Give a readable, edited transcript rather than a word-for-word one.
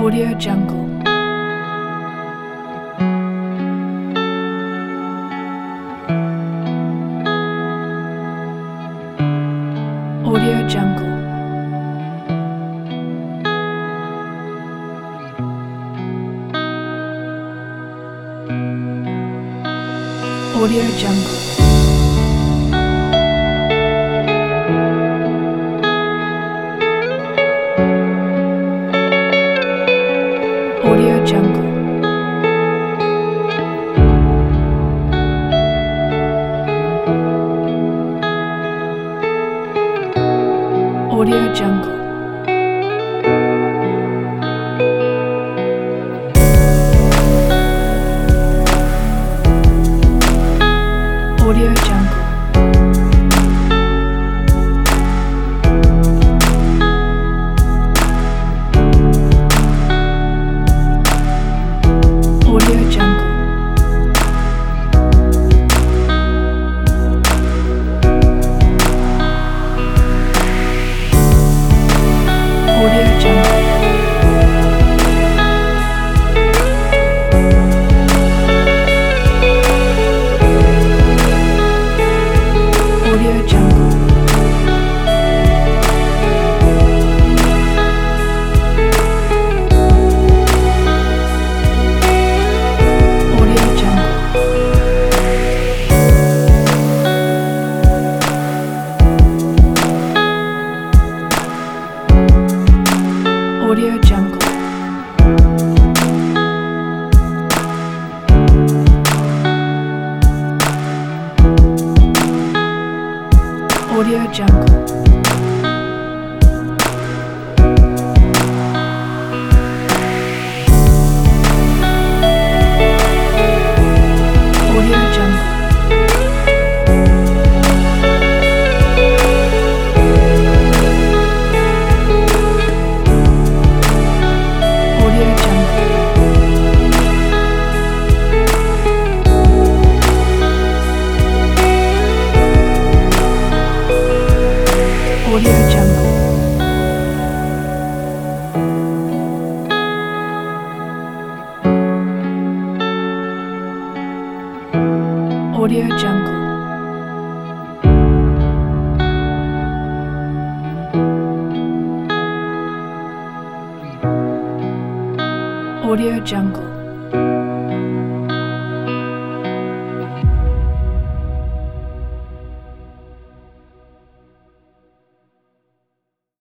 Audio Jungle. Audio Jungle. Audio Jungle. Audio Jungle. Audio Jungle. Audio Jungle. Audio Jungle. Audio Jungle. Audio Jungle. Audio Jungle. Audio Jungle. Audio Jungle. Audio Jungle. Audio Jungle. Audio Jungle. Audio Jungle. Audio Jungle.